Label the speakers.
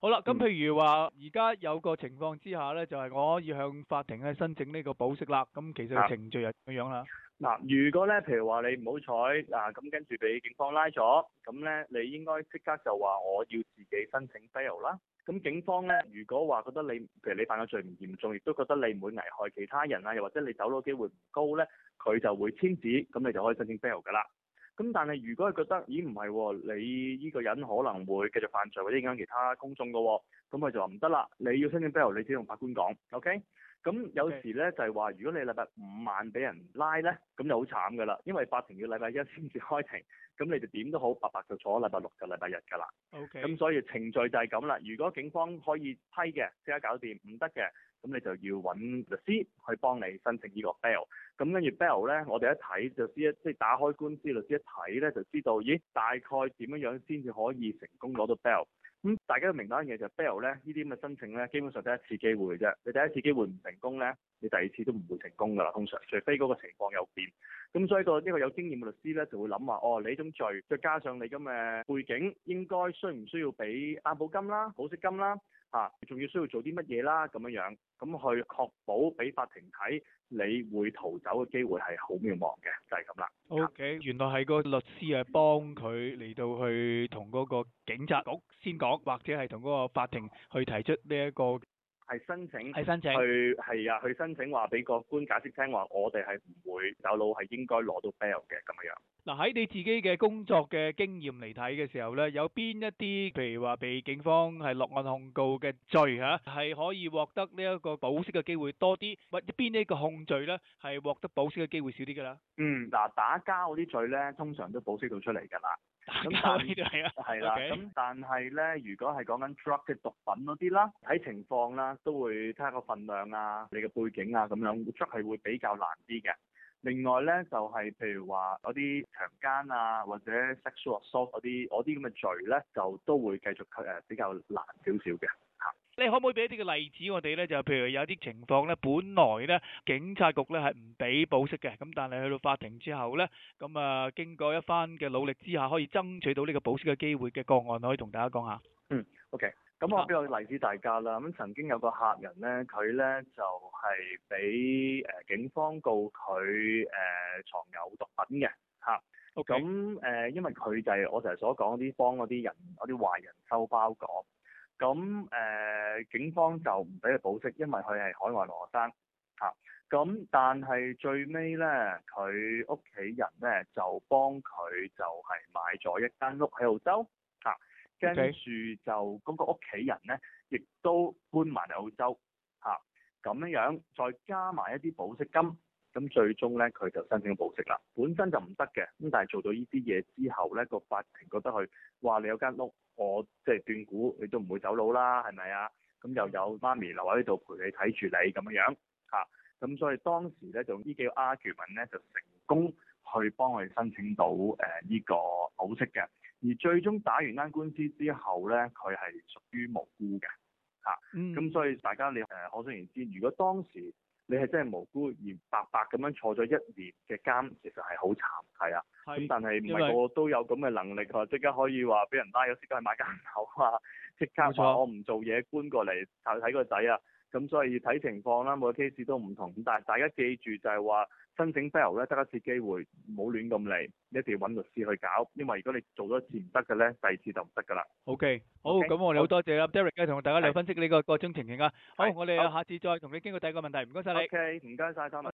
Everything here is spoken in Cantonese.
Speaker 1: 好啦，咁譬如話，而家有個情況之下咧，就係我可以向法庭去申請呢個保釋啦。咁其實個程序係點樣啦？
Speaker 2: 嗱，如果咧，譬如話你唔好彩咁跟住俾警方拉咗，咁咧你應該即刻就話我要自己申請 bail 啦。咁警方咧，如果話覺得你，譬如你犯嘅罪唔嚴重，亦都覺得你唔會危害其他人啊，又或者你走佬機會唔高咧，佢就會簽紙，咁你就可以申請 bail 噶啦。咁但係如果佢覺得，咦唔係喎，你呢個人可能會繼續犯罪或者影響其他公眾嘅喎，咁佢就話唔得啦，你要申請 bail，你只同法官講，OK？咁有時咧就係話，如果你禮拜五晚俾人拉咧，咁就好慘噶啦，因為法庭要禮拜一先至開庭，咁你就點都好，白白就坐禮拜六就禮拜日噶啦。
Speaker 1: OK。
Speaker 2: 咁所以程序就係咁啦。如果警方可以批嘅，即刻搞掂；唔得嘅，咁你就要揾律師去幫你申請呢個 bail。咁跟住 bail 咧，我哋一睇就知，即係打開官司，律師一睇咧就知道，咦大概點樣先至可以成功攞到 bail。咁大家都明白一樣嘢就係 bail 咧，呢啲咁嘅申請咧，基本上得一次機會嘅啫。你第一次機會唔成功咧，你第二次都唔會成功㗎啦，通常，除非嗰個情況有變。咁所以呢個有經驗嘅律師咧就會諗話，哦你呢種罪，再加上你咁嘅背景，應該需唔需要俾擔保金啦、保釋金啦？仲要需要做啲乜嘢啦？咁樣，咁去確保俾法庭睇，你會逃走嘅機會係好渺茫嘅，就係咁啦。
Speaker 1: OK，原來係個律師係幫佢嚟到去同嗰個警察局先講，或者係同嗰個法庭去提出呢一個
Speaker 2: 係申請，
Speaker 1: 去
Speaker 2: 申請話俾個官解釋聽話，我哋係唔會走佬，係應該攞到 bail 嘅咁樣。
Speaker 1: 嗱，喺你自己嘅工作嘅經驗嚟睇嘅時候咧，有邊一啲譬如話被警方係落案控告嘅罪嚇，係可以獲得呢一個保釋嘅機會多啲，或者邊一個控罪咧係獲得保釋嘅機會少啲㗎啦？
Speaker 2: 嗱，打交嗰啲罪咧，通常都保釋到出嚟㗎啦。
Speaker 1: 咁但係
Speaker 2: 係啦，咁但係咧，如果係講緊 drug 嘅毒品嗰啲啦，睇情況啦，都會睇下個份量啊，你嘅背景啊咁樣，drug 係會比較難啲嘅。另外咧就係譬如話嗰啲強姦啊或者 sexual assault 嗰啲咁嘅罪咧，就都會繼續比較難少少嘅嚇。
Speaker 1: 你可唔可以俾一啲嘅例子我哋咧？就譬如有啲情況咧，本來咧警察局咧係唔俾保釋嘅，咁但係去到法庭之後咧，咁經過一番嘅努力之下，可以爭取到呢個保釋嘅機會嘅個案，可以同大家講下。
Speaker 2: OK。咁我俾個例子大家啦。咁曾經有個客人咧，佢咧就係俾警方告佢藏有毒品嘅嚇。
Speaker 1: OK。
Speaker 2: 咁因為佢就係我成日所講啲幫嗰啲人嗰啲壞人收包裹。咁警方就唔俾佢保釋，因為佢係海外留學生嚇。咁但係最尾咧，佢屋企人咧就幫佢就係買咗一間屋喺澳洲嚇。跟住就嗰個屋企人咧，亦都搬埋嚟澳洲嚇，咁樣再加埋一啲保釋金，咁最終咧佢就申請保釋啦。本身就唔得嘅，咁但係做到呢啲嘢之後咧，個法庭覺得佢話你有間屋，我即係斷估你都唔會走佬啦，係咪啊？咁又有媽咪留喺度陪你睇住你咁樣嚇，咁所以當時咧就呢幾個 argument 咧就成功去幫佢申請到呢個保釋嘅。而最終打完單官司之後咧，佢係屬於無辜嘅嚇。咁所以大家你可想而知，如果當時你係真係無辜而白白咁樣坐咗1年嘅監，其實係好慘，係啊。咁但係唔係個個都有咁嘅能力即刻可以話俾人拉咗，即刻去買間樓啊，即刻話我唔做嘢搬過嚟睇個仔啊。咁所以要睇情況啦，每個 case 都唔同。咁但係大家記住就係話申請 bail 咧得一次機會，唔好亂咁嚟，一定要揾律師去搞。因為如果你做咗一次唔得嘅咧，第二次就唔得㗎啦。
Speaker 1: OK， 好，咁我哋好多謝啦 Derek 咧，同大家嚟分析呢個各種情形啊。好，我哋下次再同你傾過第二個問題。唔該晒你。
Speaker 2: OK，唔該晒，Thomas。